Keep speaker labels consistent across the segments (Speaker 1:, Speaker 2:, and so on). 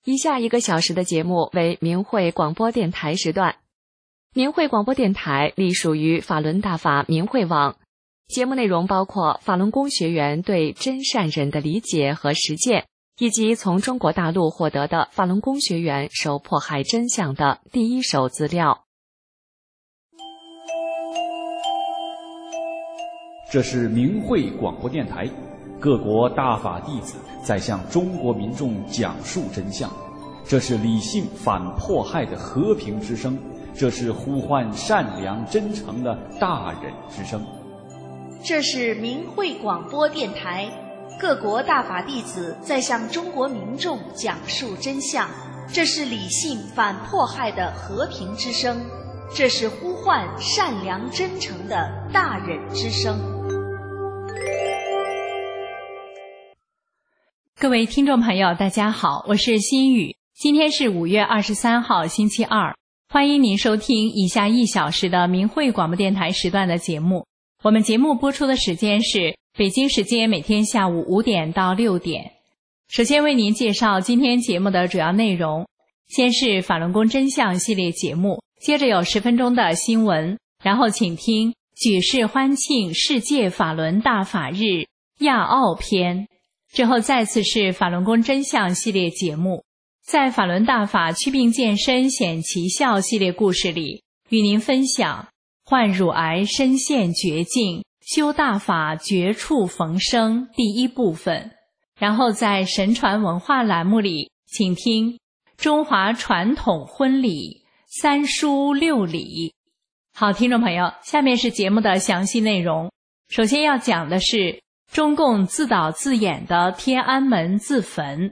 Speaker 1: 以下1个小时的节目为明慧广播电台时段。明慧广播电台隶属于法轮大法明慧网，节目内容包括法轮功学员对真善忍的理解和实践，以及从中国大陆获得的法轮功学员受迫害真相的第一手资料。
Speaker 2: 这是明慧广播电台，各国大法弟子在向中国民众讲述真相，这是理性反迫害的和平之声，这是呼唤善良真诚的大忍之声。
Speaker 3: 这是明慧广播电台，各国大法弟子在向中国民众讲述真相，这是理性反迫害的和平之声，这是呼唤善良真诚的大忍之声。
Speaker 4: 各位听众朋友大家好，我是心雨，今天是5月23号星期二，欢迎您收听以下1小时的明慧广播电台时段的节目。我们节目播出的时间是北京时间每天下午5点到6点。首先为您介绍今天节目的主要内容，先是法轮功真相系列节目，接着有10分钟的新闻，然后请听举世欢庆世界法轮大法日亚奥篇，之后再次是法轮功真相系列节目。在法轮大法祛病健身显奇效系列故事里，与您分享患乳癌身陷绝境，修大法绝处逢生第1部分。然后在神传文化栏目里，请听中华传统婚礼3书6礼。好，听众朋友，下面是节目的详细内容。首先要讲的是中共自导自演的天安门自焚。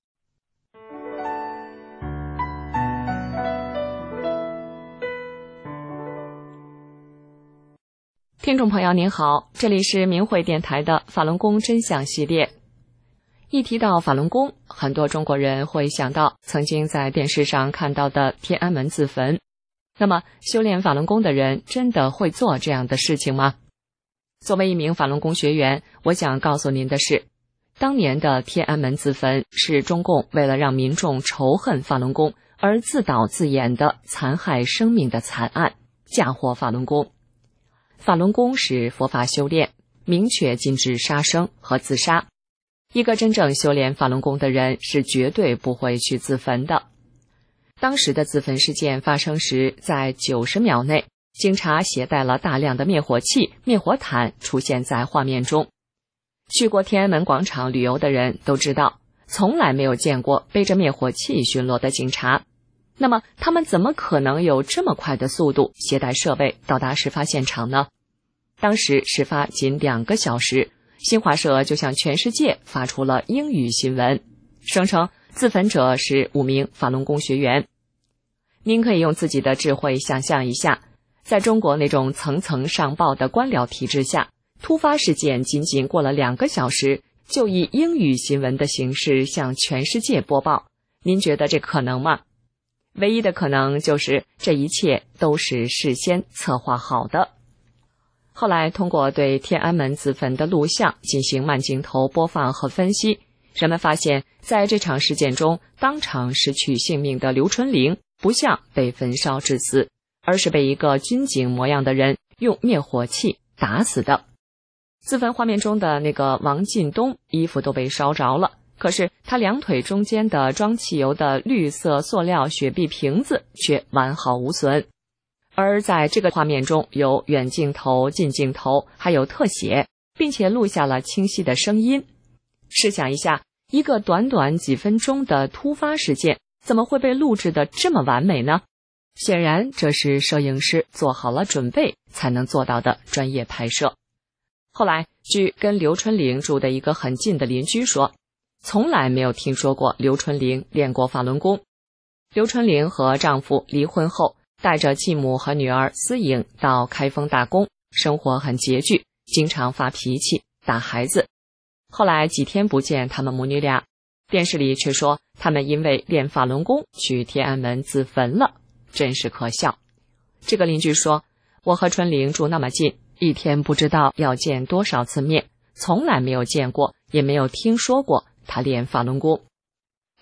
Speaker 1: 听众朋友您好，这里是明慧电台的法轮功真相系列。一提到法轮功，很多中国人会想到曾经在电视上看到的天安门自焚。那么修炼法轮功的人真的会做这样的事情吗？作为一名法轮功学员，我想告诉您的是，当年的天安门自焚是中共为了让民众仇恨法轮功而自导自演的残害生命的惨案，嫁祸法轮功。法轮功是佛法修炼，明确禁止杀生和自杀。一个真正修炼法轮功的人是绝对不会去自焚的。当时的自焚事件发生时，在90秒内，警察携带了大量的灭火器、灭火毯出现在画面中。去过天安门广场旅游的人都知道，从来没有见过背着灭火器巡逻的警察。那么他们怎么可能有这么快的速度携带设备到达事发现场呢？当时事发仅2个小时，新华社就向全世界发出了英语新闻，声称自焚者是5名法轮功学员。您可以用自己的智慧想象一下，在中国那种层层上报的官僚体制下，突发事件仅仅过了2个小时，就以英语新闻的形式向全世界播报，您觉得这可能吗？唯一的可能就是这一切都是事先策划好的。后来通过对天安门自焚的录像进行慢镜头播放和分析，人们发现在这场事件中当场失去性命的刘春玲不像被焚烧致死，而是被一个军警模样的人用灭火器打死的。自焚画面中的那个王进东衣服都被烧着了，可是他2腿中间的装汽油的绿色塑料雪碧瓶子却完好无损。而在这个画面中有远镜头、近镜头，还有特写，并且录下了清晰的声音。试想一下，一个短短几分钟的突发事件，怎么会被录制得这么完美呢？显然这是摄影师做好了准备才能做到的专业拍摄。后来据跟刘春玲住的一个很近的邻居说，从来没有听说过刘春玲练过法轮功。刘春玲和丈夫离婚后，带着继母和女儿思颖到开封打工，生活很拮据，经常发脾气打孩子。后来几天不见他们母女俩，电视里却说他们因为练法轮功去天安门自焚了，真是可笑。这个邻居说，我和春玲住那么近，一天不知道要见多少次面，从来没有见过，也没有听说过他练法轮功。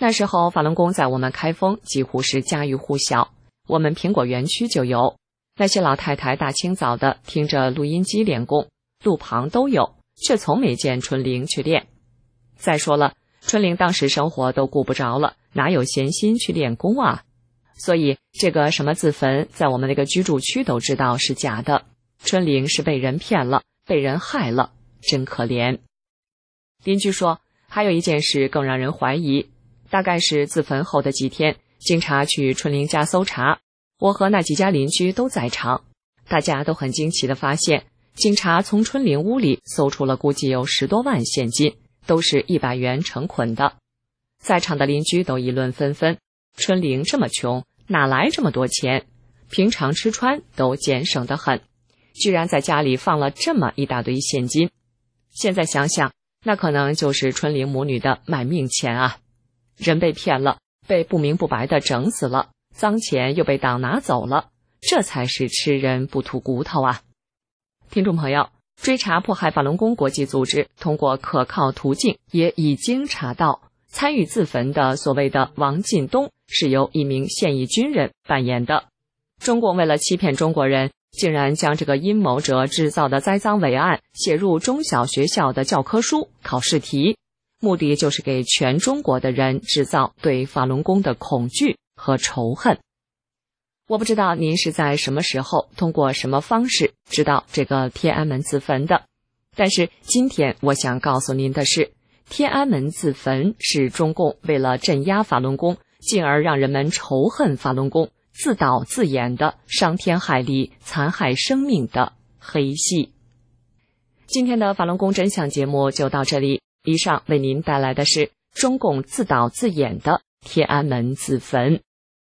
Speaker 1: 那时候法轮功在我们开封几乎是家喻户晓，我们苹果园区就有，那些老太太大清早的听着录音机练功，路旁都有，却从没见春玲去练。再说了，春玲当时生活都顾不着了，哪有闲心去练功啊？所以这个什么自焚在我们那个居住区都知道是假的，春玲是被人骗了，被人害了，真可怜。邻居说还有一件事更让人怀疑，大概是自焚后的几天，警察去春玲家搜查，我和那几家邻居都在场，大家都很惊奇地发现，警察从春玲屋里搜出了估计有10多万现金，都是100元成捆的。在场的邻居都议论纷纷，春玲这么穷，哪来这么多钱？平常吃穿都俭省得很，居然在家里放了这么一大堆现金。现在想想，那可能就是春玲母女的买命钱啊！人被骗了，被不明不白的整死了，脏钱又被党拿走了，这才是吃人不吐骨头啊！听众朋友，追查迫害法轮功国际组织通过可靠途径也已经查到，参与自焚的所谓的王进东是由一名现役军人扮演的。中共为了欺骗中国人，竟然将这个阴谋者制造的栽赃伪案写入中小学校的教科书、考试题，目的就是给全中国的人制造对法轮功的恐惧和仇恨。我不知道您是在什么时候通过什么方式知道这个天安门自焚的，但是今天我想告诉您的是，天安门自焚是中共为了镇压法轮功，进而让人们仇恨法轮功，自导自演的伤天害理、残害生命的黑戏。今天的法轮功真相节目就到这里，以上为您带来的是中共自导自演的天安门自焚。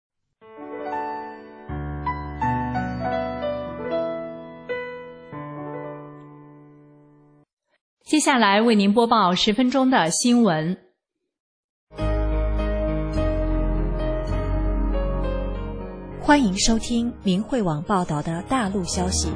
Speaker 4: 接下来为您播报10分钟的新闻。
Speaker 5: 欢迎收听明慧网报道的大陆消息。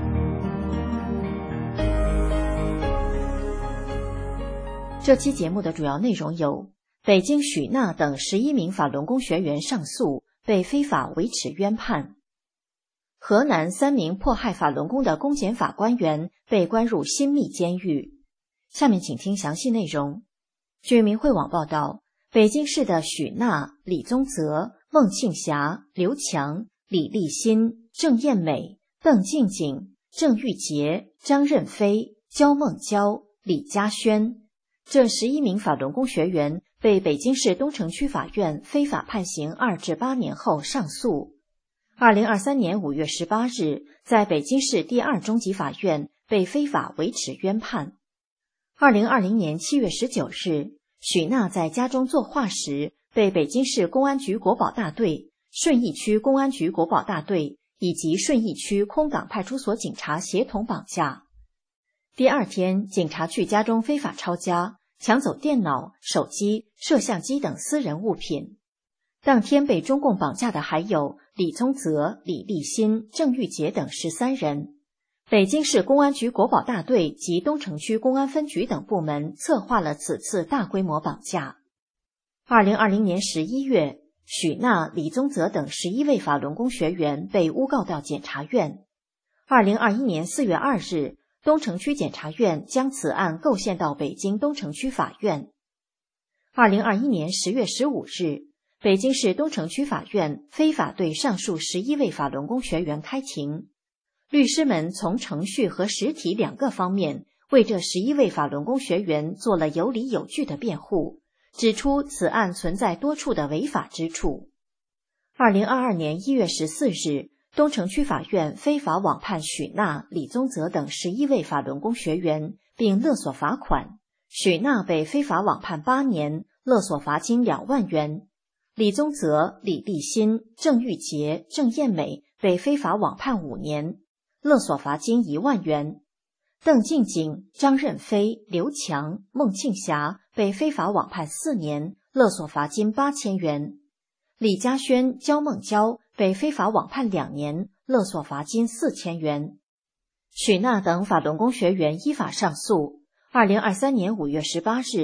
Speaker 5: 这期节目的主要内容有：北京许娜等11名法轮功学员上诉，被非法维持冤判；河南3名迫害法轮功的公检法官员被关入新密监狱。下面请听详细内容。据明慧网报道，北京市的许娜、李宗泽、孟庆霞、刘强、李立新、郑艳美、邓静静、郑玉洁、张任飞、焦梦娇、李嘉轩这11名法轮功学员被北京市东城区法院非法判刑2至8年后上诉。2023年5月18日，在北京市第2中级法院被非法维持冤判。2020年7月19日，许娜在家中作画时被北京市公安局国保大队、顺义区公安局国保大队以及顺义区空港派出所警察协同绑架。第二天，警察去家中非法抄家，抢走电脑、手机、摄像机等私人物品。当天被中共绑架的还有李宗泽、李立新、郑玉洁等13人。北京市公安局国保大队及东城区公安分局等部门策划了此次大规模绑架。2020年11月，许娜、李宗泽等11位法轮功学员被诬告到检察院。2021年4月2日，东城区检察院将此案构宪到北京东城区法院。2021年10月15日，北京市东城区法院非法对上述11位法轮功学员开庭。律师们从程序和实体2个方面为这11位法轮功学员做了有理有据的辩护，指出此案存在多处的违法之处。2022年1月14日，东城区法院非法网判许娜、李宗泽等11位法轮功学员，并勒索罚款。许娜被非法网判8年，勒索罚金2万元；李宗泽、李立新、郑玉洁、郑艳美被非法网判5年，勒索罚金1万元；邓静静、张任飞、刘强、孟庆霞被非法网判4年，勒索罚金8000元；李嘉轩、焦梦娇被非法网判2年，勒索罚金4000元。许娜等法轮功学员依法上诉。2023年5月18日，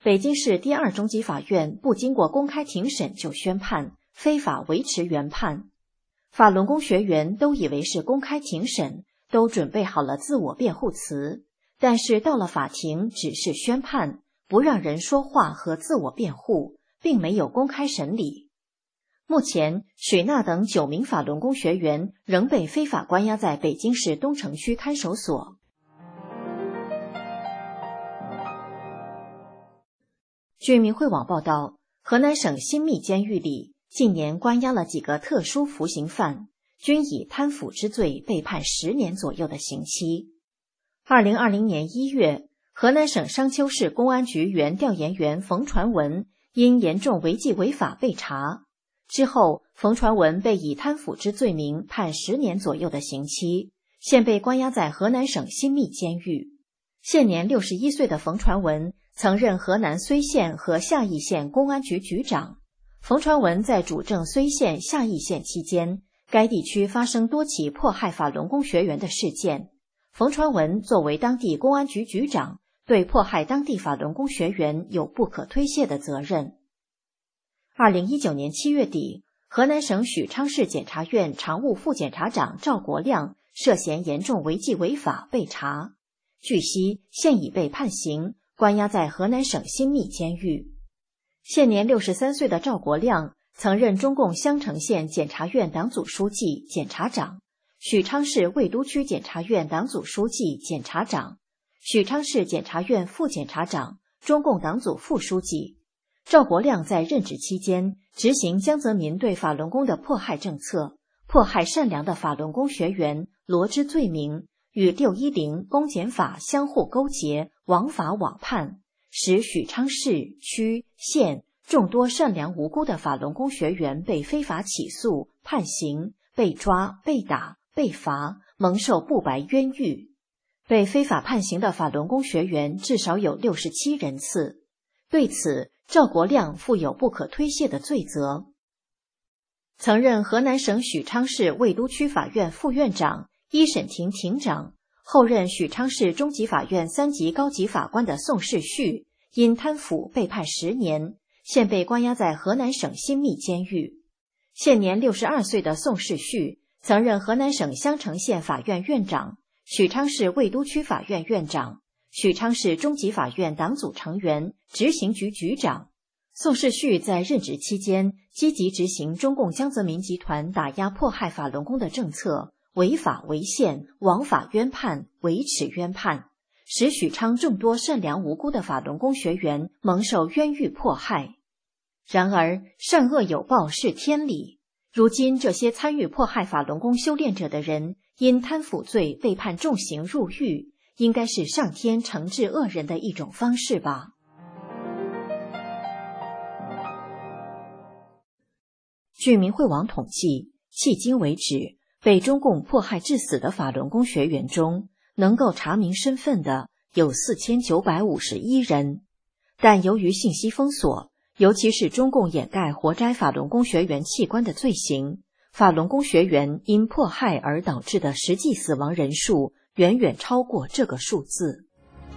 Speaker 5: 北京市第二中级法院不经过公开庭审就宣判，非法维持原判。法轮功学员都以为是公开庭审，都准备好了自我辩护词，但是到了法庭只是宣判，不让人说话和自我辩护，并没有公开审理。目前，许娜等9名法轮功学员仍被非法关押在北京市东城区看守所。据明慧网报道，河南省新密监狱里近年关押了几个特殊服刑犯，均以贪腐之罪被判10年左右的刑期。2020年1月，河南省商丘市公安局原调研员冯传文因严重违纪违法被查，之后冯传文被以贪腐之罪名判10年左右的刑期，现被关押在河南省新密监狱。现年61岁的冯传文曾任河南睢县和夏邑县公安局局长。冯传文在主政睢县、夏邑县期间，该地区发生多起迫害法轮功学员的事件。冯传文作为当地公安局局长，对迫害当地法轮功学员有不可推卸的责任。2019年7月底，河南省许昌市检察院常务副检察长赵国亮涉嫌严重违纪违法被查，据悉现已被判刑，关押在河南省新密监狱。现年63岁的赵国亮曾任中共襄城县检察院党组书记、检察长，许昌市魏都区检察院党组书记、检察长，许昌市检察院副检察长，中共党组副书记。赵国亮在任职期间执行江泽民对法轮功的迫害政策，迫害善良的法轮功学员，罗织罪名，与610公检法相互勾结，枉法枉判，使许昌市、区、县众多善良无辜的法轮功学员被非法起诉、判刑、被抓、被打、被罚，蒙受不白冤狱。被非法判刑的法轮功学员至少有67人次。对此，赵国亮负有不可推卸的罪责。曾任河南省许昌市魏都区法院副院长、一审庭庭长，后任许昌市中级法院3级高级法官的宋世旭，因贪腐被判10年，现被关押在河南省新密监狱。现年62岁的宋世旭曾任河南省襄城县法院院长、许昌市魏都区法院院长、许昌市中级法院党组成员、执行局局长。宋世旭在任职期间积极执行中共江泽民集团打压迫害法轮功的政策，违法违宪，枉法冤判，维持冤判，使许昌众多善良无辜的法轮功学员蒙受冤狱迫害。然而，善恶有报是天理。如今这些参与迫害法轮功修炼者的人，因贪腐罪被判重刑入狱，应该是上天惩治恶人的一种方式吧。据明慧网统计，迄今为止，被中共迫害致死的法轮功学员中，能够查明身份的有4951人，但由于信息封锁，尤其是中共掩盖活摘法轮功学员器官的罪行，法轮功学员因迫害而导致的实际死亡人数远远超过这个数字。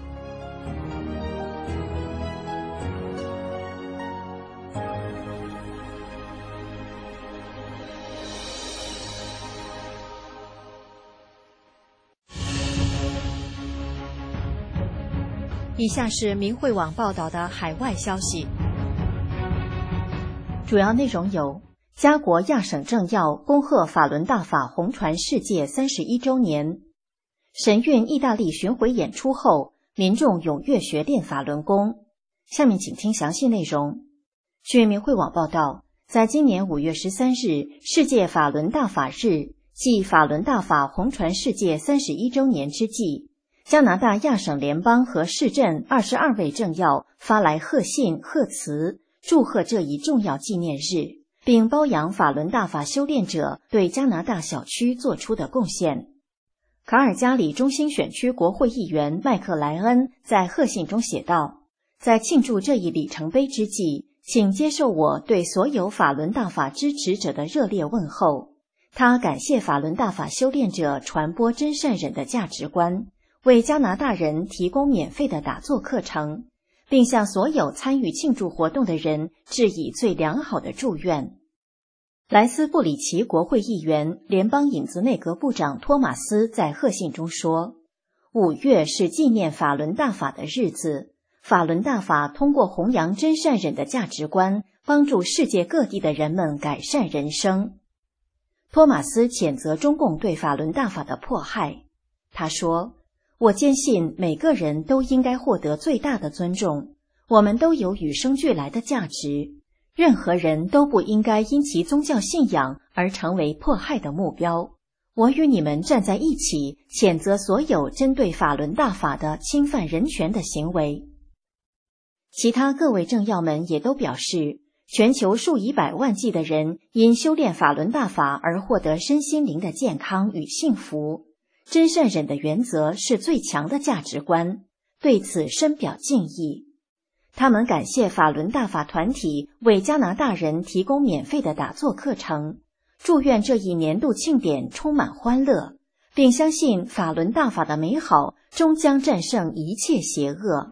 Speaker 5: 以下是明慧网报道的海外消息，主要内容有：加国亚省政要恭贺法轮大法红传世界31周年；神韵意大利巡回演出后，民众踊跃学练法轮功。下面请听详细内容。据明慧网报道，在今年5月13日世界法轮大法日，即法轮大法红传世界31周年之际，加拿大亚省联邦和市镇22位政要发来贺信贺词，祝贺这一重要纪念日，并褒扬法轮大法修炼者对加拿大小区做出的贡献。卡尔加里中心选区国会议员麦克莱恩在贺信中写道：在庆祝这一里程碑之际，请接受我对所有法轮大法支持者的热烈问候。他感谢法轮大法修炼者传播真善忍的价值观，为加拿大人提供免费的打坐课程， 并向所有参与庆祝活动的人致以最良好的祝愿。莱斯布里奇国会议员、联邦影子内阁部长托马斯在贺信中说，5月是纪念法伦大法的日子，法伦大法通过弘扬真善忍的价值观，帮助世界各地的人们改善人生。托马斯谴责中共对法伦大法的迫害。他说，我坚信每个人都应该获得最大的尊重，我们都有与生俱来的价值，任何人都不应该因其宗教信仰而成为迫害的目标。我与你们站在一起，谴责所有针对法伦大法的侵犯人权的行为。其他各位政要们也都表示，全球数以百万计的人因修炼法伦大法而获得身心灵的健康与幸福。真善忍的原则是最强的价值观，对此深表敬意。他们感谢法伦大法团体为加拿大人提供免费的打坐课程，祝愿这一年度庆典充满欢乐，并相信法伦大法的美好终将战胜一切邪恶。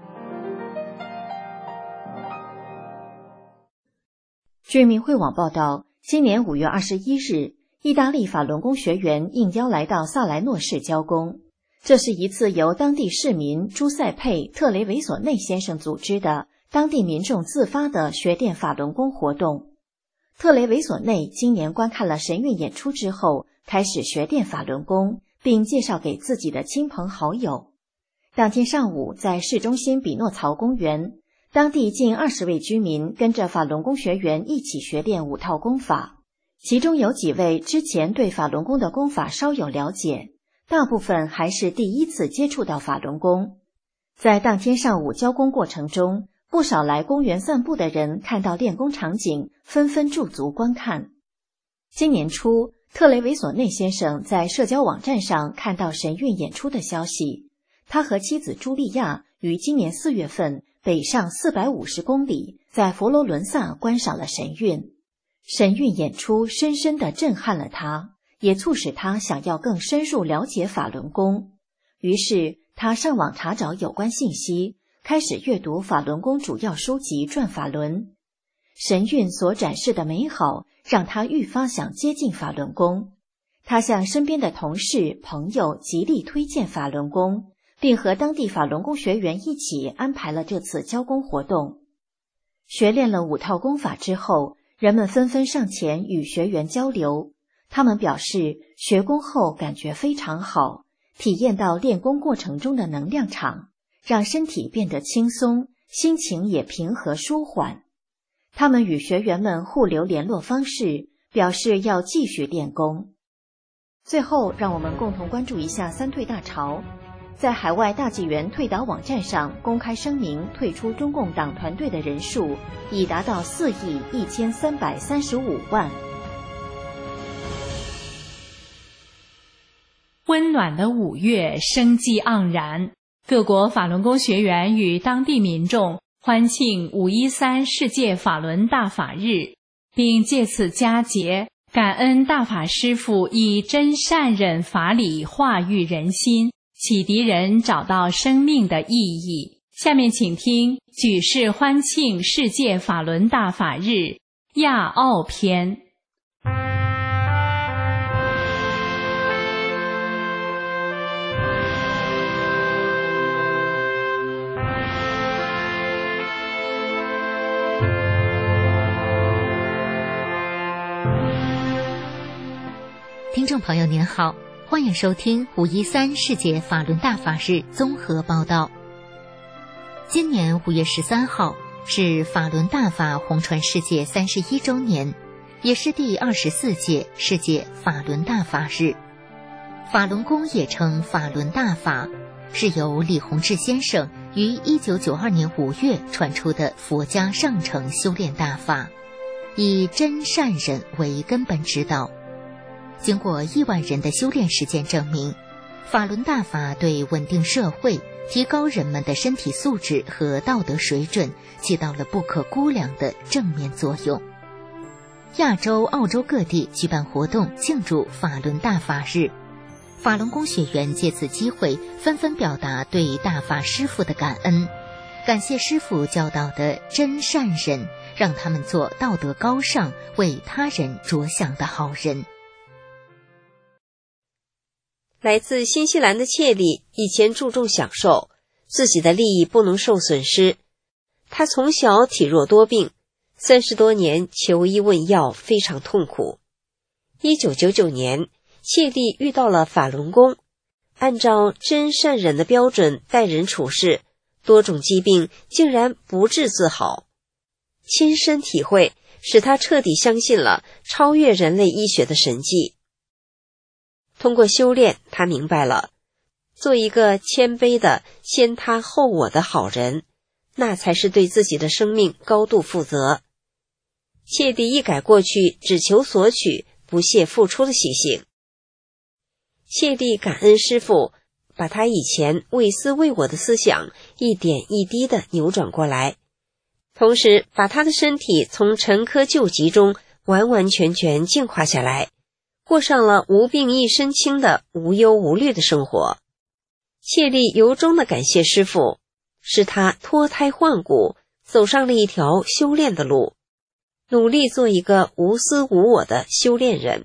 Speaker 5: 据明慧网报道，今年5月21日，意大利法轮功学员应邀来到萨莱诺市交功。这是一次由当地市民朱塞佩·特雷维索内先生组织的当地民众自发的学练法轮功活动。特雷维索内今年观看了神韵演出之后，开始学练法轮功，并介绍给自己的亲朋好友。当天上午，在市中心比诺曹公园，当地近20位居民跟着法轮功学员一起学练5套功法，其中有几位之前对法轮功的功法稍有了解，大部分还是第一次接触到法轮功。在当天上午交功过程中，不少来公园散步的人看到练功场景，纷纷驻足观看。今年初，特雷维索内先生在社交网站上看到神韵演出的消息，他和妻子茱莉亚于今年4月份北上450公里，在佛罗伦萨观赏了神韵。神韵演出深深地震撼了他，也促使他想要更深入了解法轮功。于是他上网查找有关信息，开始阅读法轮功主要书籍《转法轮》。神韵所展示的美好让他愈发想接近法轮功。他向身边的同事、朋友极力推荐法轮功，并和当地法轮功学员一起安排了这次交功活动。学练了5套功法之后，人们纷纷上前与学员交流。他们表示学功后感觉非常好，体验到练功过程中的能量场，让身体变得轻松，心情也平和舒缓。他们与学员们互留联络方式，表示要继续练功。最后，让我们共同关注一下三退大潮。在海外大纪元退党网站上公开声明退出中共党团队的人数已达到4亿1335万。
Speaker 4: 温暖的5月，生机盎然，各国法轮功学员与当地民众欢庆513世界法轮大法日，并借此佳节感恩大法师父以真善忍法理化育人心，启迪人找到生命的意义。下面请听举世欢庆世界法轮大法日亚奥篇。
Speaker 6: 听众朋友您好，欢迎收听513世界法轮大法日综合报道。今年5月13号是法轮大法红传世界31周年，也是第24届世界法轮大法日。法轮功也称法轮大法，是由李洪志先生于1992年5月传出的佛家上乘修炼大法，以真善忍为根本指导。经过1万人的修炼实践证明，法轮大法对稳定社会、提高人们的身体素质和道德水准起到了不可估量的正面作用。亚洲、澳洲各地举办活动庆祝法轮大法日，法轮功学员借此机会纷纷表达对大法师父的感恩。 感谢师父教导的真善忍，让他们做道德高尚、为他人着想的好人。
Speaker 7: 来自新西兰的切利以前注重享受，自己的利益不能受损失。他从小体弱多病，30多年求医问药，非常痛苦。1999年，切利遇到了法轮功，按照真善忍的标准待人处事，多种疾病竟然不治自好。亲身体会使他彻底相信了超越人类医学的神迹。通过修炼，他明白了，做一个谦卑的先他后我的好人，那才是对自己的生命高度负责。切利一改过去只求索取、不屑付出的习性。切利感恩师父，把他以前为私为我的思想一点一滴地扭转过来，同时把他的身体从沉疴旧疾中完完全全净化下来，过上了无病一身轻的无忧无虑的生活。切利由衷地感谢师父，使他脱胎换骨，走上了一条修炼的路，努力做一个无私无我的修炼人。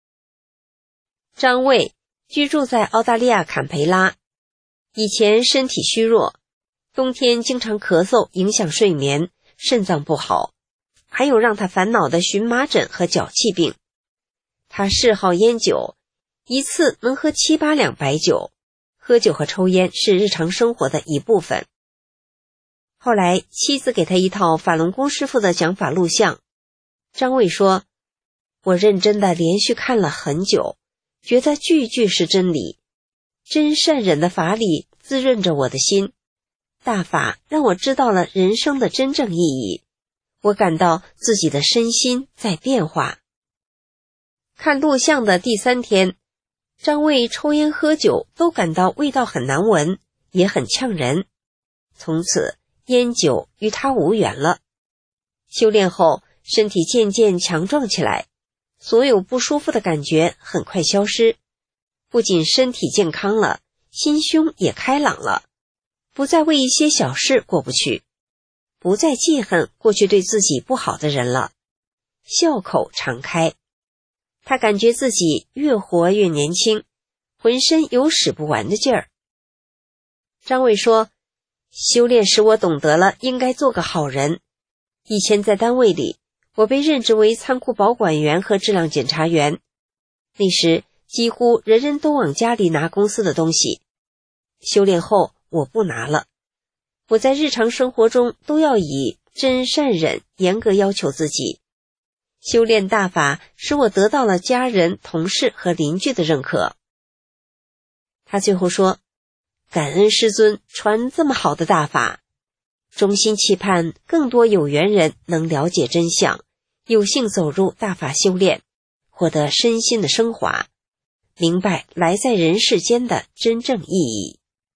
Speaker 7: 张卫居住在澳大利亚坎培拉，以前身体虚弱，冬天经常咳嗽，影响睡眠，肾脏不好，还有让他烦恼的荨麻疹和脚气病。他嗜好烟酒，一次能喝7、8两白酒，喝酒和抽烟是日常生活的一部分。后来妻子给他一套法轮功师傅的讲法录像，张卫说，我认真地连续看了很久，觉得句句是真理，真善忍的法理滋润着我的心，大法让我知道了人生的真正意义，我感到自己的身心在变化。看录像的第3天，张卫抽烟喝酒都感到味道很难闻，也很呛人，从此烟酒与他无缘了。修炼后，身体渐渐强壮起来，所有不舒服的感觉很快消失，不仅身体健康了，心胸也开朗了，不再为一些小事过不去，不再记恨过去对自己不好的人了，笑口常开。他感觉自己越活越年轻，浑身有使不完的劲儿。张卫说，修炼使我懂得了应该做个好人。以前在单位里，我被任职为仓库保管员和质量检查员，那时几乎人人都往家里拿公司的东西。修炼后，我不拿了。我在日常生活中都要以真善忍严格要求自己。修炼大法使我得到了家人、同事和邻居的认可。他最后说，感恩师尊传这么好的大法，衷心期盼更多有缘人能了解真相，有幸走入大法修炼，获得身心的升华，明白来在人世间的真正意义。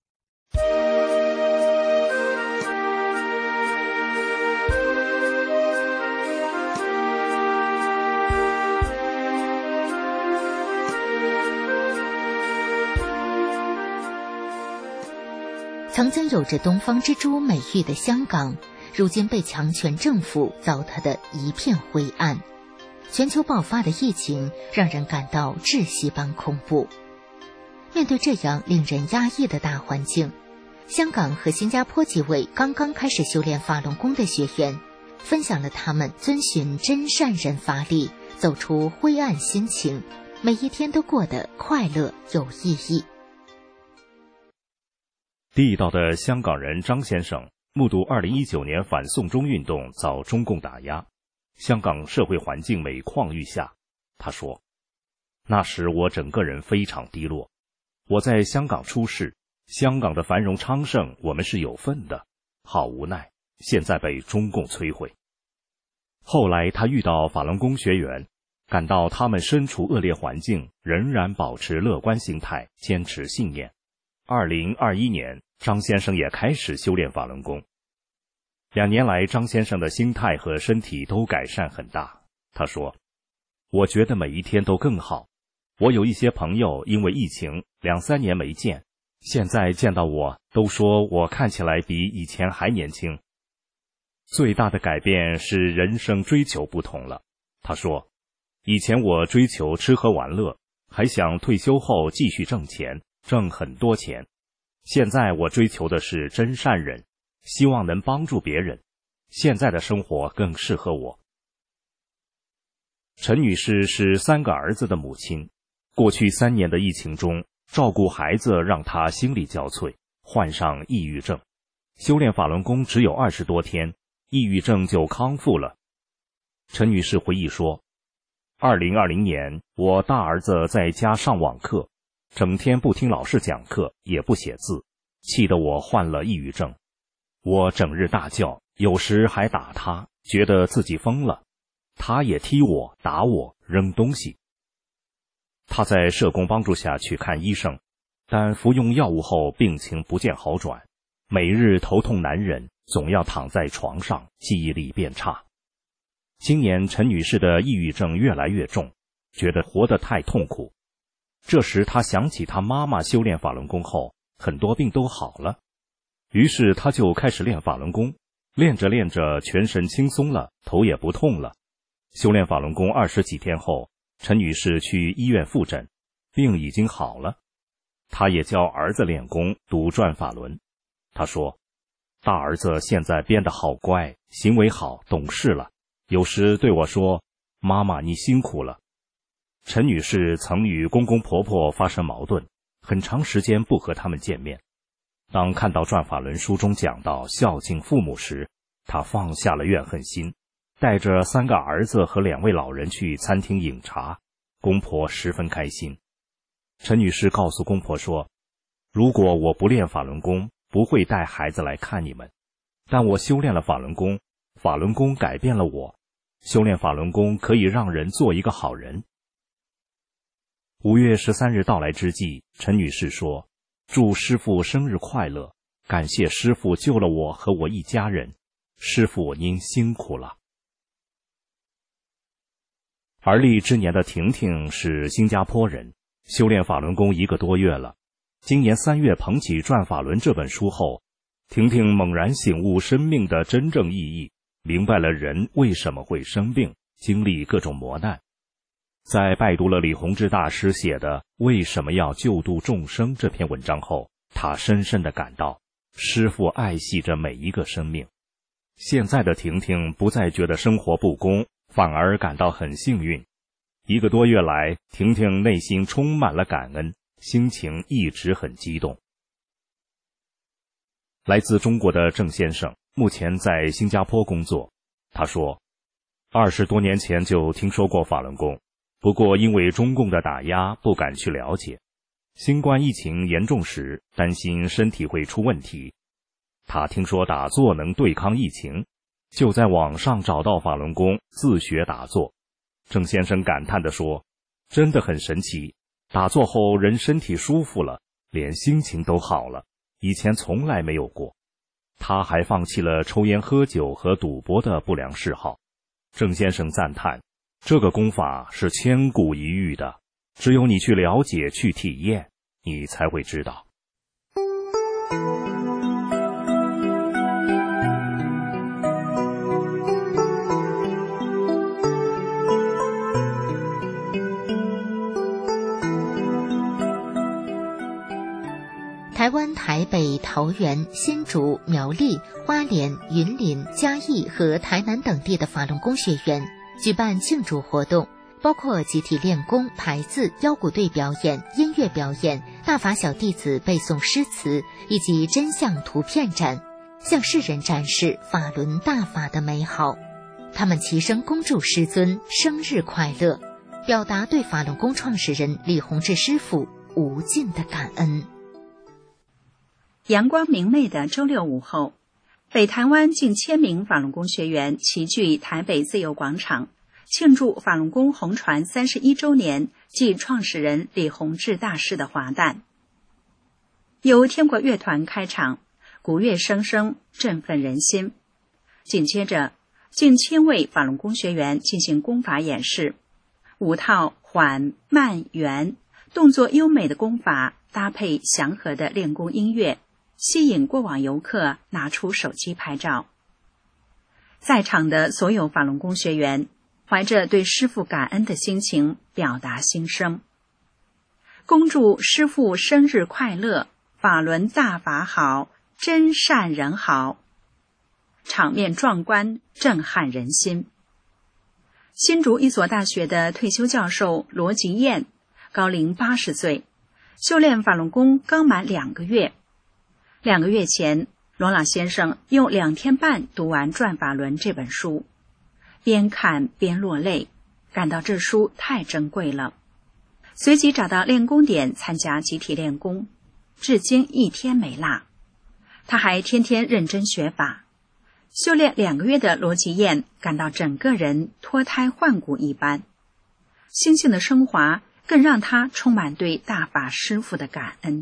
Speaker 6: 曾经有着东方之珠美誉的香港，如今被强权政府糟蹋得一片灰暗。全球爆发的疫情让人感到窒息般恐怖。面对这样令人压抑的大环境，香港和新加坡几位刚刚开始修炼法轮功的学员，分享了他们遵循真善忍法理，走出灰暗心情，每一天都过得快乐有意义。
Speaker 8: 地道的香港人张先生目睹2019年反送中运动遭中共打压，香港社会环境每况愈下。他说，那时我整个人非常低落，我在香港出世，香港的繁荣昌盛我们是有份的，好无奈，现在被中共摧毁。后来他遇到法轮功学员，感到他们身处恶劣环境，仍然保持乐观心态，坚持信念。2021年，张先生也开始修炼法轮功。2年来，张先生的心态和身体都改善很大。他说，我觉得每一天都更好。我有一些朋友因为疫情2、3年没见， 现在见到我都说我看起来比以前还年轻。最大的改变是人生追求不同了。他说，以前我追求吃喝玩乐，还想退休后继续挣钱，挣很多钱。现在我追求的是真善忍，希望能帮助别人。现在的生活更适合我。陈女士是3个儿子的母亲，过去3年的疫情中，照顾孩子让她心力交瘁，患上抑郁症。修炼法轮功只有20多天，抑郁症就康复了。陈女士回忆说，2020年我大儿子在家上网课，整天不听老师讲课，也不写字，气得我患了抑郁症。我整日大叫，有时还打他，觉得自己疯了。他也踢我、打我、扔东西。他在社工帮助下去看医生，但服用药物后病情不见好转，每日头痛难忍，总要躺在床上，记忆力变差。今年陈女士的抑郁症越来越重，觉得活得太痛苦。这时她想起她妈妈修炼法轮功后，很多病都好了，于是她就开始练法轮功，练着练着全身轻松了，头也不痛了。修炼法轮功20几天后，陈女士去医院复诊，病已经好了。她也教儿子练功，读转法轮。她说，大儿子现在变得好乖，行为好，懂事了，有时对我说，妈妈你辛苦了。陈女士曾与公公婆婆发生矛盾，很长时间不和他们见面。当看到转法轮书中讲到孝敬父母时，她放下了怨恨心，带着3个儿子和2位老人去餐厅饮茶，公婆十分开心。陈女士告诉公婆说，如果我不练法轮功，不会带孩子来看你们，但我修炼了法轮功，法轮功改变了我，修炼法轮功可以让人做一个好人。5月13日到来之际，陈女士说，祝师父生日快乐，感谢师父救了我和我一家人，师父您辛苦了。而立之年的婷婷是新加坡人，修炼法轮功1个多月了。今年3月捧起《转法轮》这本书后，婷婷猛然醒悟生命的真正意义，明白了人为什么会生病，经历各种磨难。在拜读了李洪志大师写的《为什么要救度众生》这篇文章后，她深深地感到，师父爱惜着每一个生命。现在的婷婷不再觉得生活不公，反而感到很幸运。1个多月来，婷婷内心充满了感恩，心情一直很激动。来自中国的郑先生目前在新加坡工作。他说，20多年前就听说过法轮功，不过因为中共的打压不敢去了解。新冠疫情严重时，担心身体会出问题。他听说打坐能对抗疫情，就在网上找到法轮功，自学打坐。郑先生感叹地说，真的很神奇，打坐后人身体舒服了，连心情都好了，以前从来没有过。他还放弃了抽烟喝酒和赌博的不良嗜好。郑先生赞叹，这个功法是千古一遇的，只有你去了解去体验，你才会知道。
Speaker 6: 台湾台北、桃园、新竹、苗栗、花莲、云林、嘉义和台南等地的法轮功学员举办庆祝活动，包括集体练功、排字、腰鼓队表演、音乐表演、大法小弟子背诵诗词以及真相图片展，向世人展示法轮大法的美好。他们齐声恭祝师尊生日快乐，表达对法轮功创始人李洪志师父无尽的感恩。
Speaker 9: 阳光明媚的周六午后，北台湾近1000名法轮功学员齐聚台北自由广场，庆祝法轮功红传31周年暨创始人李洪志大师的华诞。由天国乐团开场，鼓乐声声振奋人心。紧接着，近1000位法轮功学员进行功法演示，5套缓慢圆动作优美的功法搭配祥和的练功音乐，吸引过往游客拿出手机拍照。在场的所有法轮功学员怀着对师父感恩的心情表达心声。恭祝师父生日快乐，法轮大法好，真善人好。场面壮观，震撼人心。新竹一所大学的退休教授罗吉燕，高龄80岁，修炼法轮功刚满2个月。2个月前，罗老先生用2天半读完《转法轮》这本书，边看边落泪，感到这书太珍贵了。随即找到练功点参加集体练功，至今1天没落。他还天天认真学法。修炼2个月的罗吉燕感到整个人脱胎换骨一般，心性的升华更让他充满对大法师父的感恩。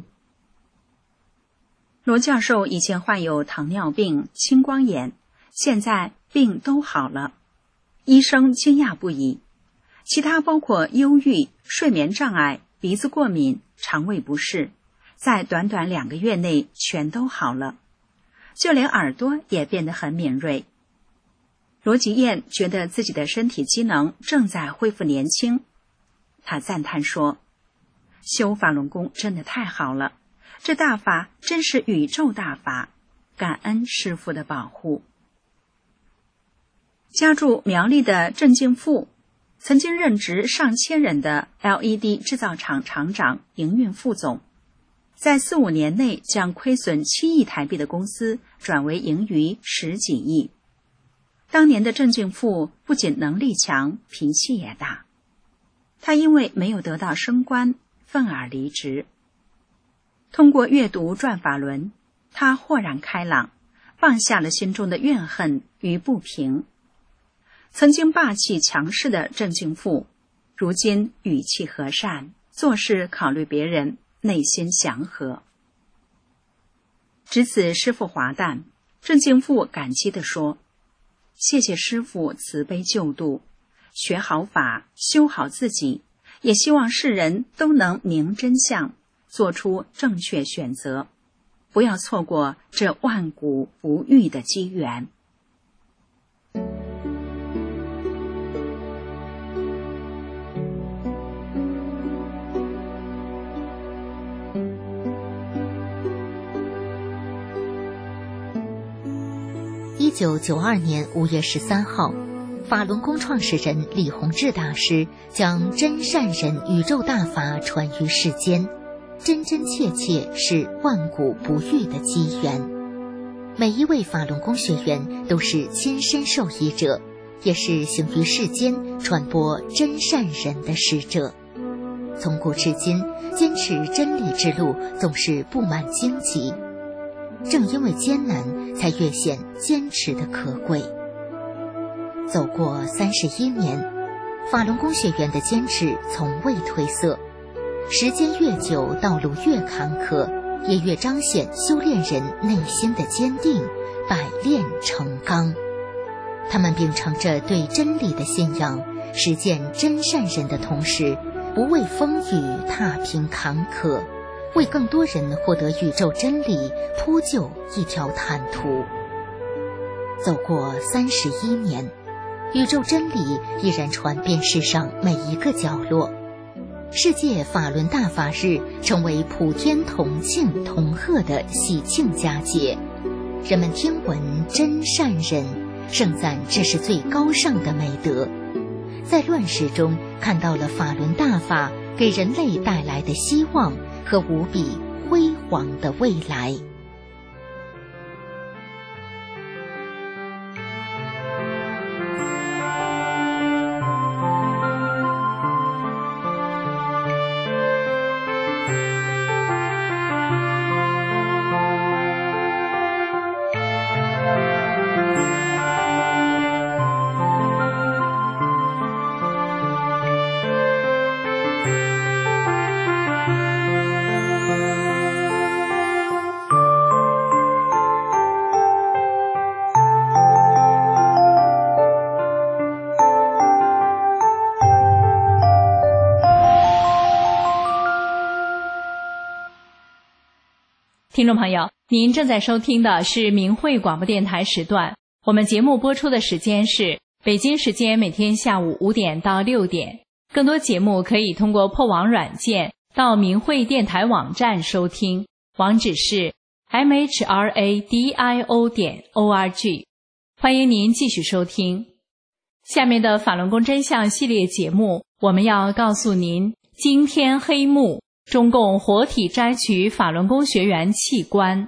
Speaker 9: 罗教授以前患有糖尿病、青光眼，现在病都好了，医生惊讶不已。其他包括忧郁、睡眠障碍、鼻子过敏、肠胃不适，在短短2个月内全都好了。就连耳朵也变得很敏锐。罗吉燕觉得自己的身体机能正在恢复年轻，他赞叹说：修法轮功真的太好了，这大法真是宇宙大法，感恩师父的保护。家住苗栗的郑敬富，曾经任职上千人的 LED 制造厂厂长、营运副总，在4、5年内将亏损7亿台币的公司转为盈余10几亿。当年的郑敬富不仅能力强，脾气也大。他因为没有得到升官，愤而离职。通过阅读《转法轮》，他豁然开朗，放下了心中的怨恨与不平。曾经霸气强势的郑敬富，如今语气和善，做事考虑别人，内心祥和。值此师父华诞，郑敬富感激地说：谢谢师父慈悲救度，学好法，修好自己，也希望世人都能明真相，做出正确选择，不要错过这万古不遇的机缘。
Speaker 6: 1992年5月13号，法轮功创始人李洪志大师将真善忍宇宙大法传于世间，真真切切是万古不遇的机缘。每一位法轮功学员都是亲身受益者，也是行于世间传播真善忍的使者。从古至今，坚持真理之路总是布满荆棘，正因为艰难，才越显坚持的可贵。走过31年，法轮功学员的坚持从未褪色。时间越久，道路越坎坷，也越彰显修炼人内心的坚定，百炼成钢。他们秉承着对真理的信仰，实践真善忍的同时，不畏风雨，踏平坎坷，为更多人获得宇宙真理铺就一条坦途。走过31年，宇宙真理依然传遍世上每一个角落。世界法轮大法日成为普天同庆同贺的喜庆佳节，人们听闻真善忍，盛赞这是最高尚的美德。在乱世中看到了法轮大法给人类带来的希望和无比辉煌的未来。
Speaker 4: 听众朋友，您正在收听的是明慧广播电台时段，我们节目播出的时间是北京时间每天下午5点到6点。更多节目可以通过破网软件到明慧电台网站收听，网址是 mhradio.org。 欢迎您继续收听。下面的法轮功真相系列节目，我们要告诉您惊天黑幕，中共活体摘取法轮功学员器官。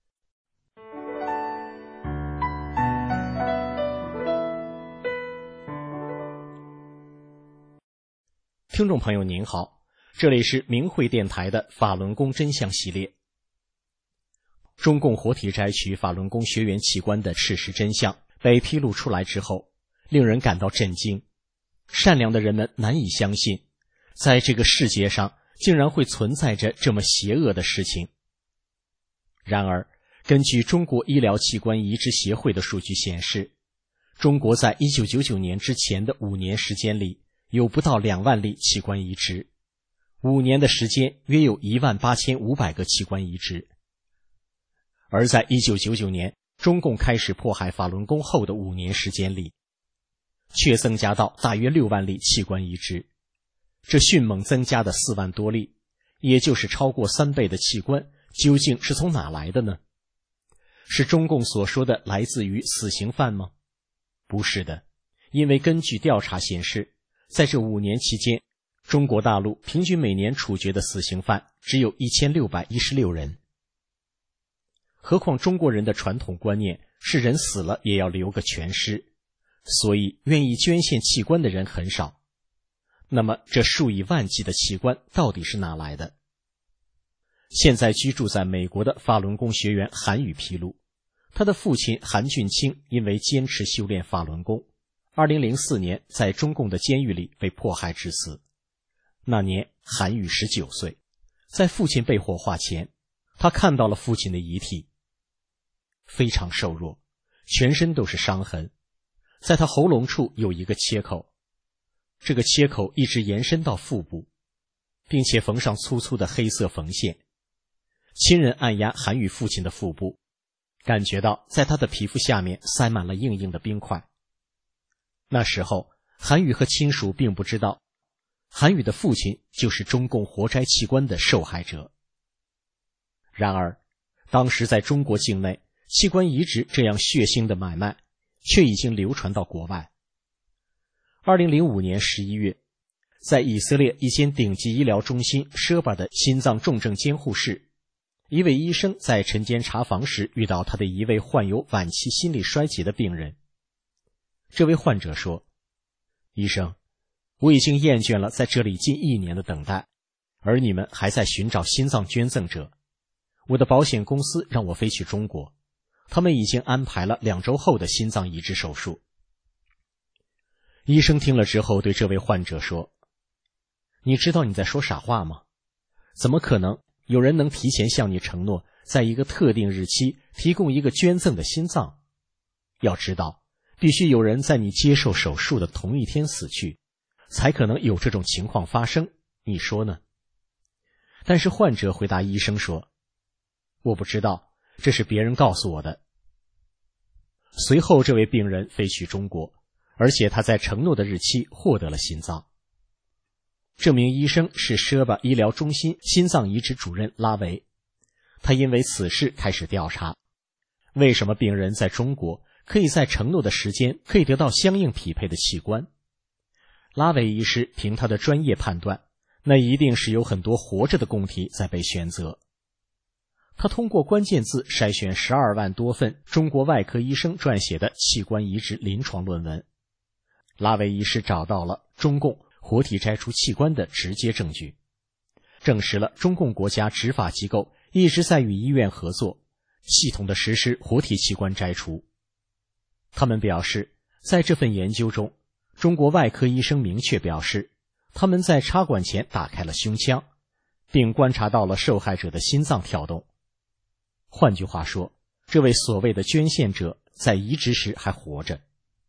Speaker 10: 听众朋友您好，这里是明慧电台的法轮功真相系列。中共活体摘取法轮功学员器官的事实真相被披露出来之后，令人感到震惊。善良的人们难以相信，在这个世界上竟然会存在着这么邪恶的事情。然而，根据中国医疗器官移植协会的数据显示，中国在1999年之前的5年时间里，有不到2万例器官移植，5年的时间约有18500个器官移植。而在1999年中共开始迫害法轮功后的5年时间里，却增加到大约6万例器官移植，这迅猛增加的4万多例，也就是超过3倍的器官，究竟是从哪来的呢？是中共所说的来自于死刑犯吗？不是的，因为根据调查显示，在这5年期间，中国大陆平均每年处决的死刑犯只有1616人。何况中国人的传统观念是人死了也要留个全尸，所以愿意捐献器官的人很少。那么这数以万计的器官到底是哪来的？现在居住在美国的法轮功学员韩宇披露，他的父亲韩俊清因为坚持修炼法轮功，2004年在中共的监狱里被迫害致死。那年韩宇19岁，在父亲被火化前，他看到了父亲的遗体，非常瘦弱，全身都是伤痕，在他喉咙处有一个切口，这个切口一直延伸到腹部，并且缝上粗粗的黑色缝线。亲人按压韩宇父亲的腹部，感觉到在他的皮肤下面塞满了硬硬的冰块。那时候韩宇和亲属并不知道，韩宇的父亲就是中共活摘器官的受害者。然而当时在中国境内，器官移植这样血腥的买卖却已经流传到国外。2005年11月，在以色列一间顶级医疗中心舍巴的心脏重症监护室，一位医生在晨间查房时遇到他的一位患有晚期心力衰竭的病人。这位患者说，医生，我已经厌倦了在这里近1年的等待，而你们还在寻找心脏捐赠者。我的保险公司让我飞去中国，他们已经安排了2周后的心脏移植手术。医生听了之后对这位患者说，你知道你在说傻话吗？怎么可能有人能提前向你承诺，在一个特定日期提供一个捐赠的心脏？要知道，必须有人在你接受手术的同一天死去，才可能有这种情况发生，你说呢？但是患者回答医生说，我不知道，这是别人告诉我的。随后这位病人飞去中国，而且他在承诺的日期获得了心脏。这名医生是舍巴医疗中心心脏移植主任拉维，他因为此事开始调查，为什么病人在中国可以在承诺的时间可以得到相应匹配的器官。拉维医师凭他的专业判断，那一定是有很多活着的供体在被选择。他通过关键字筛选12万多份中国外科医生撰写的器官移植临床论文，拉维医师找到了中共活体摘除器官的直接证据，证实了中共国家执法机构一直在与医院合作，系统地实施活体器官摘除。他们表示，在这份研究中，中国外科医生明确表示，他们在插管前打开了胸腔，并观察到了受害者的心脏跳动。换句话说，这位所谓的捐献者在移植时还活着。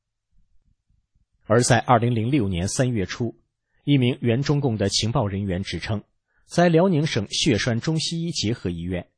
Speaker 10: 而在2006年3月初，一名原中共的情报人员指称，在辽宁省血栓中西医结合医院，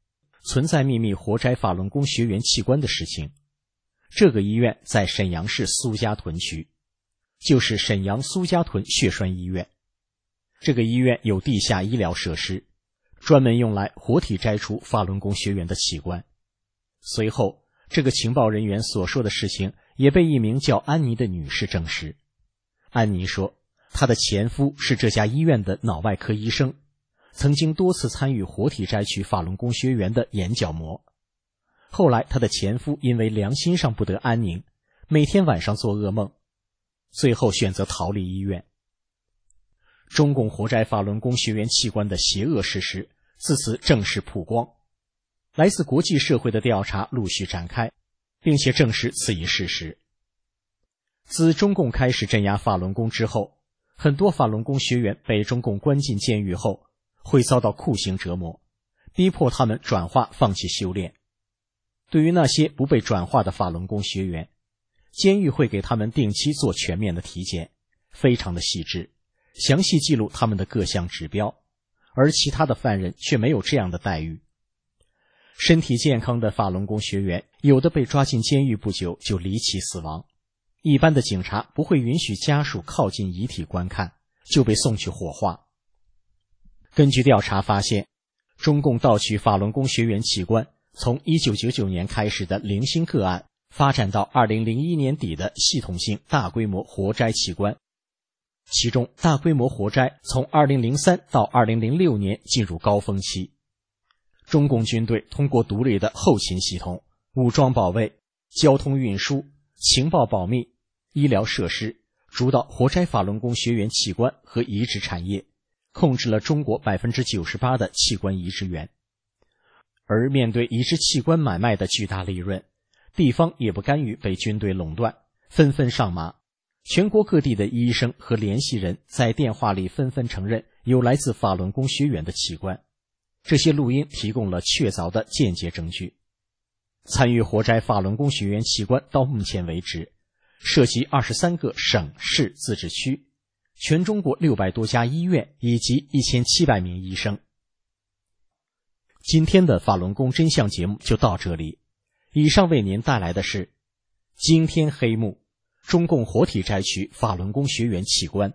Speaker 10: 存在秘密活摘法轮功学员器官的事情。这个医院在沈阳市苏家屯区，就是沈阳苏家屯血栓医院。这个医院有地下医疗设施，专门用来活体摘除法轮功学员的器官。随后，这个情报人员所说的事情也被一名叫安妮的女士证实。安妮说，她的前夫是这家医院的脑外科医生，曾经多次参与活体摘取法轮功学员的眼角膜。后来她的前夫因为良心上不得安宁，每天晚上做噩梦，最后选择逃离医院。中共活摘法轮功学员器官的邪恶事实自此正式曝光，来自国际社会的调查陆续展开，并且证实此一事实。自中共开始镇压法轮功之后，很多法轮功学员被中共关进监狱后，会遭到酷刑折磨，逼迫他们转化放弃修炼。对于那些不被转化的法轮功学员，监狱会给他们定期做全面的体检，非常的细致，详细记录他们的各项指标，而其他的犯人却没有这样的待遇。身体健康的法轮功学员，有的被抓进监狱不久就离奇死亡，一般的警察不会允许家属靠近遗体观看，就被送去火化。根据调查发现，中共盗取法轮功学员器官从1999年开始的零星个案，发展到2001年底的系统性大规模活摘器官。其中大规模活摘从2003到2006年进入高峰期。中共军队通过独立的后勤系统、武装保卫、交通运输、情报保密、医疗设施，主导活摘法轮功学员器官和移植产业，控制了中国 98% 的器官移植源。而面对移植器官买卖的巨大利润，地方也不甘于被军队垄断，纷纷上马。全国各地的医生和联系人在电话里纷纷承认有来自法轮功学员的器官，这些录音提供了确凿的间接证据。参与活摘法轮功学员器官到目前为止，涉及23个省市自治区，全中国600多家医院以及1700名医生。今天的法轮功真相节目就到这里，以上为您带来的是惊天黑幕，中共活体摘取法轮功学员器官。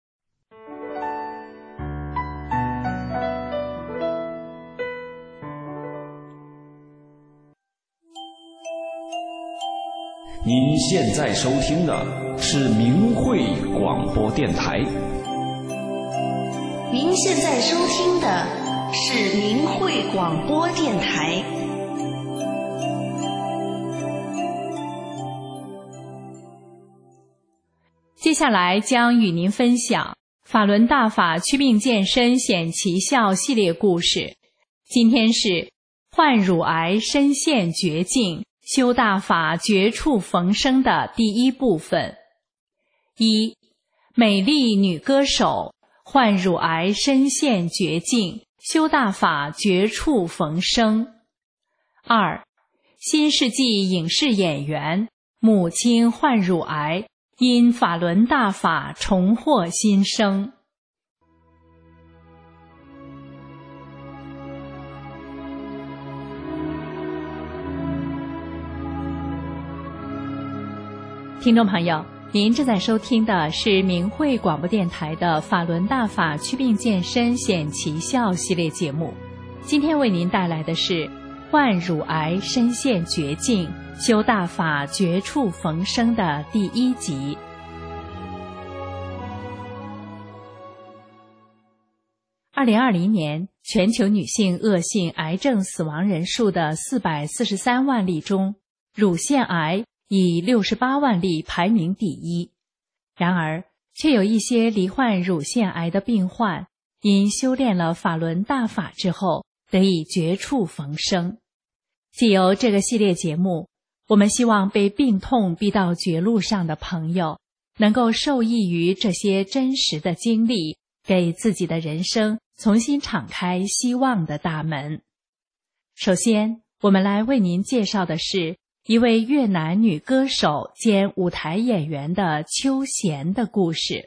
Speaker 2: 您现在收听的是明慧广播电台。
Speaker 3: 您现在收听的是明慧广播电台。
Speaker 4: 接下来将与您分享法轮大法祛病健身显奇效系列故事。今天是患乳癌深陷绝境，修大法绝处逢生的第一部分。一、美丽女歌手患乳癌深陷绝境，修大法绝处逢生。二、新世纪影视演员母亲患乳癌，因法轮大法重获新生。听众朋友，您正在收听的是明慧广播电台的法轮大法祛病健身显奇效系列节目。今天为您带来的是患乳癌深陷绝境，修大法绝处逢生的第一集。2020年，全球女性恶性癌症死亡人数的443万例中，乳腺癌以68万例排名第一。然而，却有一些罹患乳腺癌的病患，因修炼了法轮大法之后，得以绝处逢生。藉由这个系列节目，我们希望被病痛逼到绝路上的朋友，能够受益于这些真实的经历，给自己的人生重新敞开希望的大门。首先，我们来为您介绍的是一位越南女歌手兼舞台演员的秋贤的故事。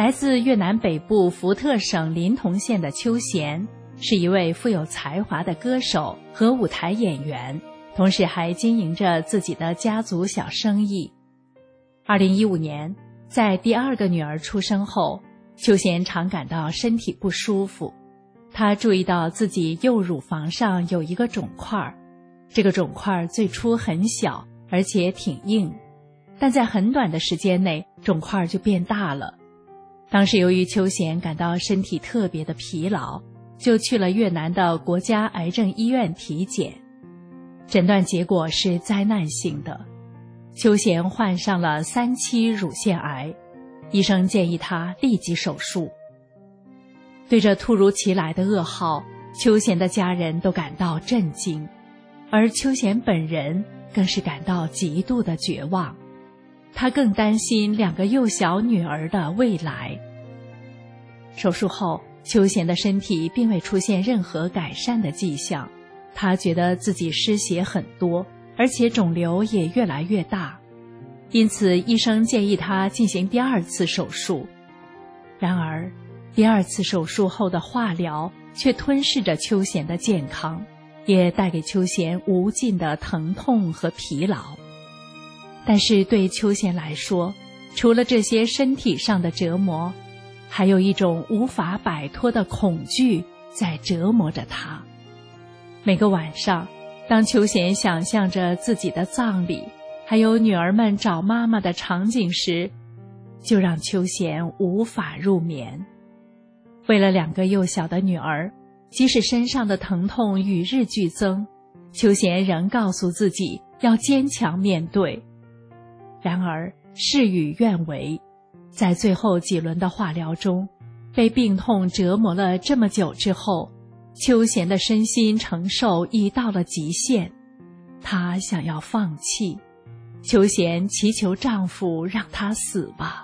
Speaker 4: 来自越南北部福特省临潼县的邱贤，是一位富有才华的歌手和舞台演员，同时还经营着自己的家族小生意。2015年，在第2个女儿出生后，邱贤常感到身体不舒服。他注意到自己右乳房上有一个肿块，这个肿块最初很小，而且挺硬，但在很短的时间内，肿块就变大了。当时由于邱贤感到身体特别的疲劳，就去了越南的国家癌症医院体检，诊断结果是灾难性的，邱贤患上了3期乳腺癌，医生建议他立即手术。对着突如其来的噩耗，邱贤的家人都感到震惊，而邱贤本人更是感到极度的绝望。他更担心2个幼小女儿的未来。手术后，邱贤的身体并未出现任何改善的迹象，他觉得自己失血很多，而且肿瘤也越来越大，因此医生建议他进行第2次手术。然而，第2次手术后的化疗却吞噬着邱贤的健康，也带给邱贤无尽的疼痛和疲劳。但是对邱贤来说，除了这些身体上的折磨，还有一种无法摆脱的恐惧在折磨着他。每个晚上，当邱贤想象着自己的葬礼，还有女儿们找妈妈的场景时，就让邱贤无法入眠。为了2个幼小的女儿，即使身上的疼痛与日俱增，邱贤仍告诉自己要坚强面对。然而事与愿违，在最后几轮的化疗中，被病痛折磨了这么久之后，邱贤的身心承受已到了极限，她想要放弃。邱贤祈求丈夫让她死吧。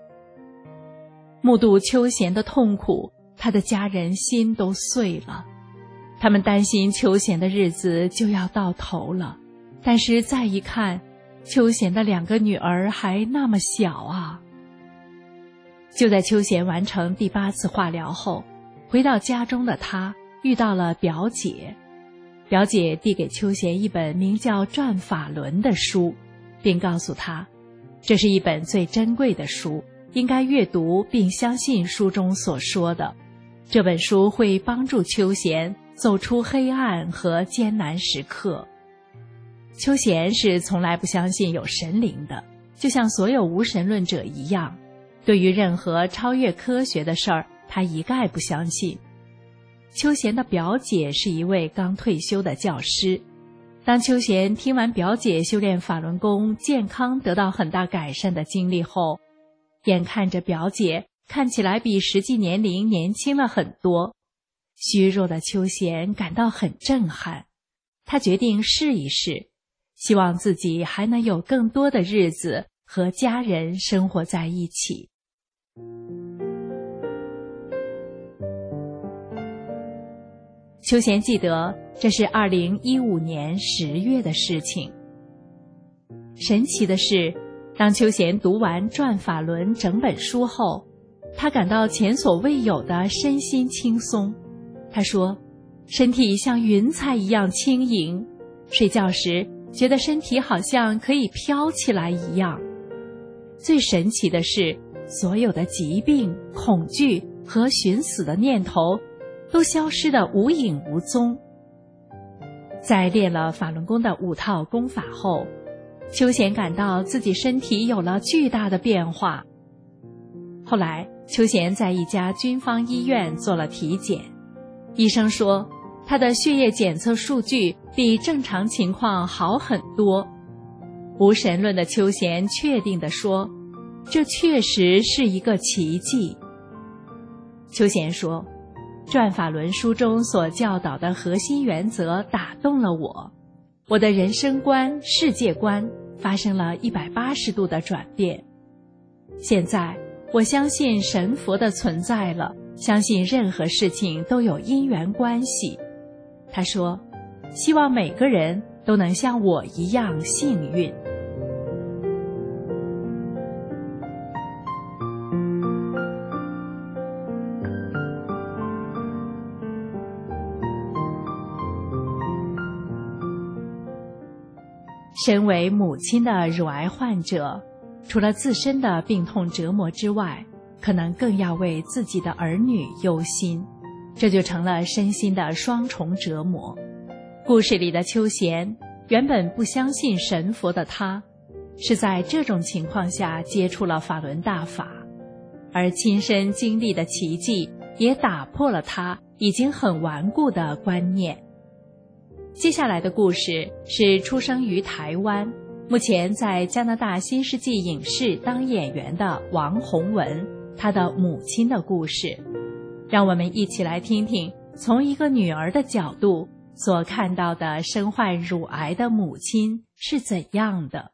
Speaker 4: 目睹邱贤的痛苦，她的家人心都碎了。他们担心邱贤的日子就要到头了，但是再一看，邱贤的2个女儿还那么小啊。就在邱贤完成第8次化疗后，回到家中的她遇到了表姐。表姐递给邱贤一本名叫《转法轮》的书，并告诉他，这是一本最珍贵的书，应该阅读并相信书中所说的。这本书会帮助邱贤走出黑暗和艰难时刻。邱贤是从来不相信有神灵的，就像所有无神论者一样，对于任何超越科学的事儿，他一概不相信。邱贤的表姐是一位刚退休的教师，当邱贤听完表姐修炼法轮功健康得到很大改善的经历后，眼看着表姐看起来比实际年龄年轻了很多，虚弱的邱贤感到很震撼。他决定试一试，希望自己还能有更多的日子和家人生活在一起。邱贤记得，这是2015年10月的事情。神奇的是，当邱贤读完《转法轮》整本书后，他感到前所未有的身心轻松。他说，身体像云彩一样轻盈，睡觉时觉得身体好像可以飘起来一样。最神奇的是，所有的疾病、恐惧和寻死的念头都消失得无影无踪。在练了法轮功的5套功法后，邱贤感到自己身体有了巨大的变化。后来，邱贤在一家军方医院做了体检，医生说他的血液检测数据比正常情况好很多。无神论的邱贤确定地说，这确实是一个奇迹。邱贤说，《转法轮》书中所教导的核心原则打动了我，我的人生观、世界观发生了180度的转变。现在，我相信神佛的存在了，相信任何事情都有因缘关系。他说，希望每个人都能像我一样幸运。 身为母亲的乳癌患者，除了自身的病痛折磨之外，可能更要为自己的儿女忧心，这就成了身心的双重折磨。故事里的秋贤原本不相信神佛的他，是在这种情况下接触了法轮大法，而亲身经历的奇迹也打破了他已经很顽固的观念。接下来的故事是出生于台湾，目前在加拿大新世纪影视当演员的王洪文，他的母亲的故事。让我们一起来听听从一个女儿的角度所看到的身患乳癌的母亲是怎样的。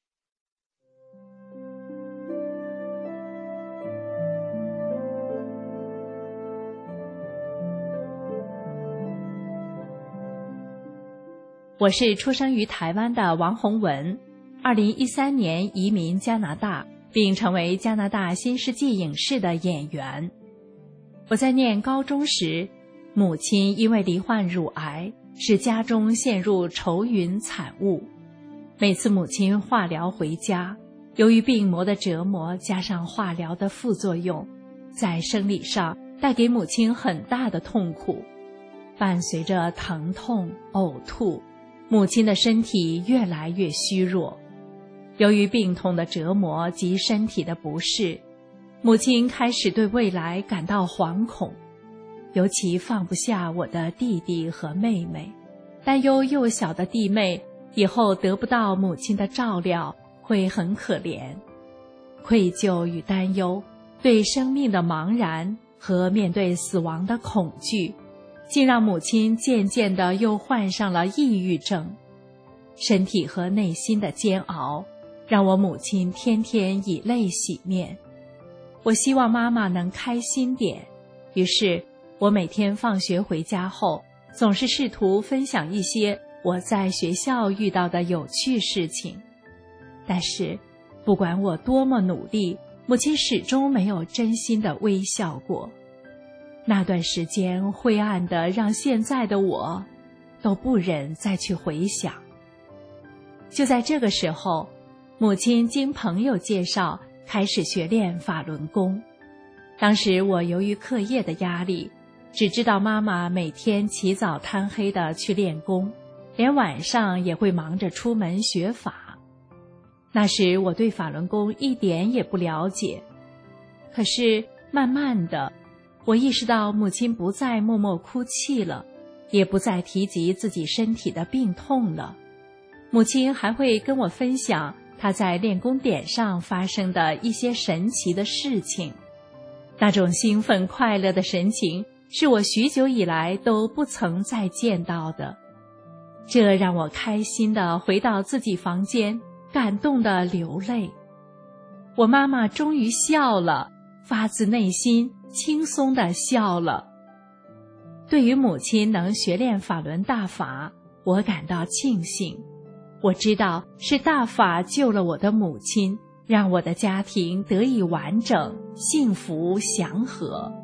Speaker 4: 我是出生于台湾的王洪文，2013年移民加拿大，并成为加拿大新世纪影视的演员。我在念高中时，母亲因为罹患乳癌，使家中陷入愁云惨雾。每次母亲化疗回家，由于病魔的折磨加上化疗的副作用，在生理上带给母亲很大的痛苦，伴随着疼痛、呕吐，母亲的身体越来越虚弱。由于病痛的折磨及身体的不适，母亲开始对未来感到惶恐，尤其放不下我的弟弟和妹妹，担忧幼小的弟妹以后得不到母亲的照料会很可怜。愧疚与担忧，对生命的茫然和面对死亡的恐惧，竟让母亲渐渐地又患上了抑郁症。身体和内心的煎熬让我母亲天天以泪洗面。我希望妈妈能开心点，于是我每天放学回家后，总是试图分享一些我在学校遇到的有趣事情。但是不管我多么努力，母亲始终没有真心的微笑过。那段时间灰暗的让现在的我都不忍再去回想。就在这个时候，母亲经朋友介绍开始学练法轮功。当时我由于课业的压力，只知道妈妈每天起早贪黑的去练功，连晚上也会忙着出门学法。那时我对法轮功一点也不了解，可是慢慢的，我意识到母亲不再默默哭泣了，也不再提及自己身体的病痛了。母亲还会跟我分享她在练功点上发生的一些神奇的事情。那种兴奋快乐的神情是我许久以来都不曾再见到的。这让我开心地回到自己房间，感动地流泪。我妈妈终于笑了，发自内心轻松地笑了。对于母亲能学练法轮大法，我感到庆幸。我知道是大法救了我的母亲，让我的家庭得以完整、幸福、祥和。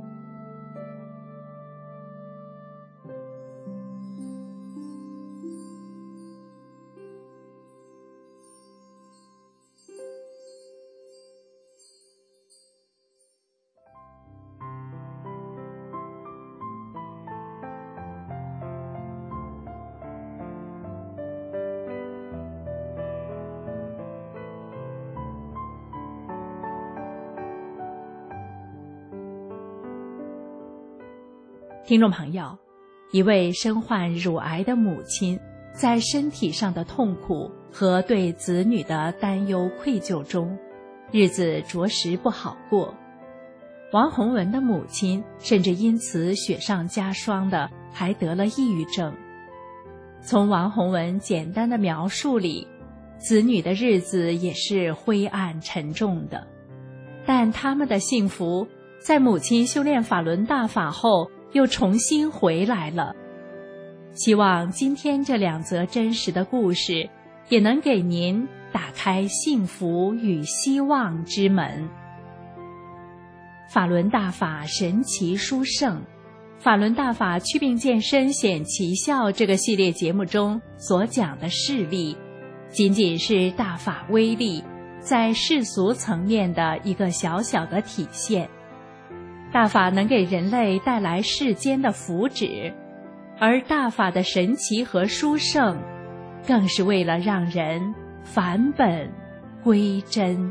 Speaker 4: 听众朋友，一位身患乳癌的母亲，在身体上的痛苦和对子女的担忧愧疚中，日子着实不好过。王洪文的母亲甚至因此雪上加霜的还得了抑郁症。从王洪文简单的描述里，子女的日子也是灰暗沉重的，但他们的幸福在母亲修炼法轮大法后又重新回来了。希望今天这两则真实的故事也能给您打开幸福与希望之门。法轮大法神奇殊胜，法轮大法祛病健身显奇效这个系列节目中所讲的事例， 仅仅是大法威力在世俗层面的一个小小的体现。大法能给人类带来世间的福祉，而大法的神奇和殊胜，更是为了让人返本归真。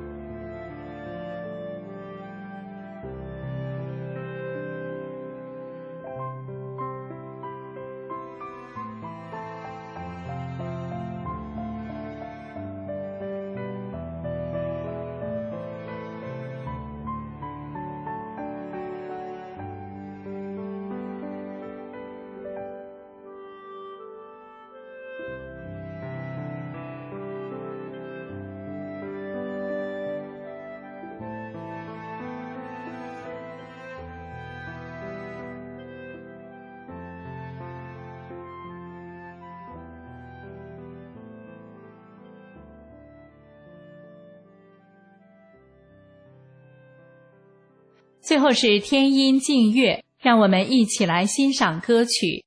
Speaker 4: 最后是天音净月，让我们一起来欣赏歌曲。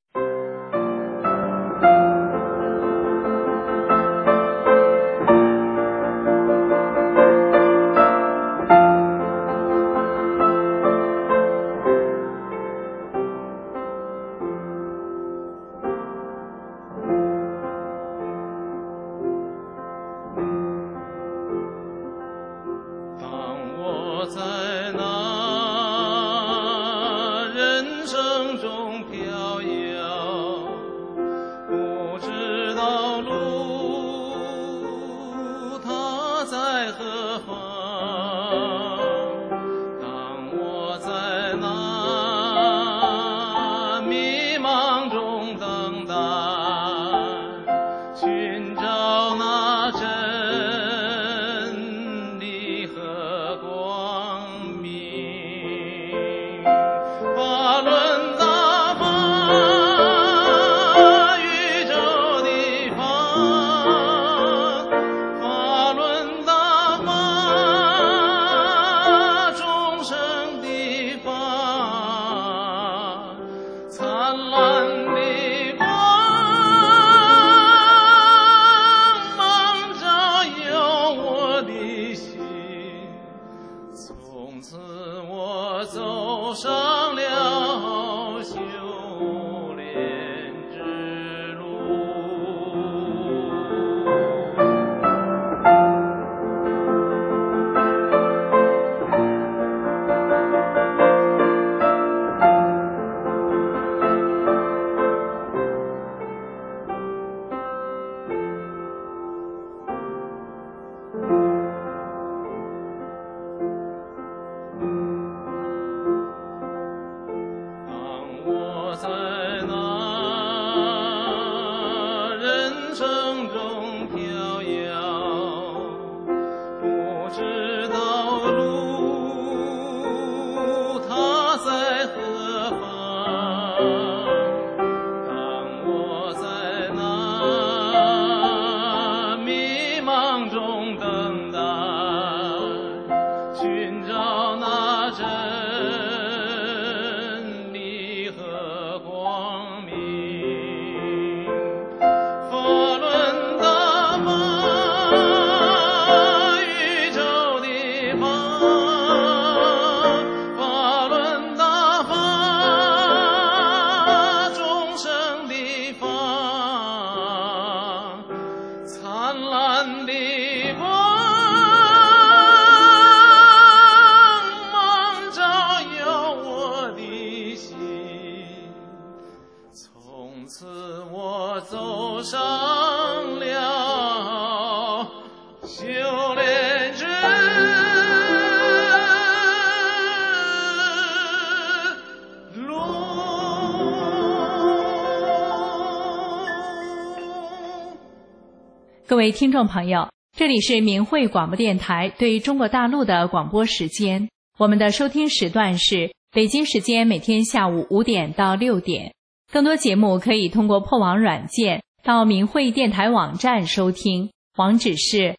Speaker 4: 各位听众朋友，这里是明慧广播电台对中国大陆的广播时间，我们的收听时段是北京时间每天下午5点到6点。更多节目可以通过破网软件到明慧电台网站收听，网址是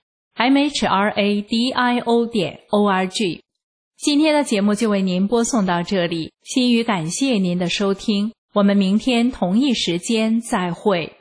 Speaker 4: mhradio.org。 今天的节目就为您播送到这里，心语感谢您的收听，我们明天同一时间再会。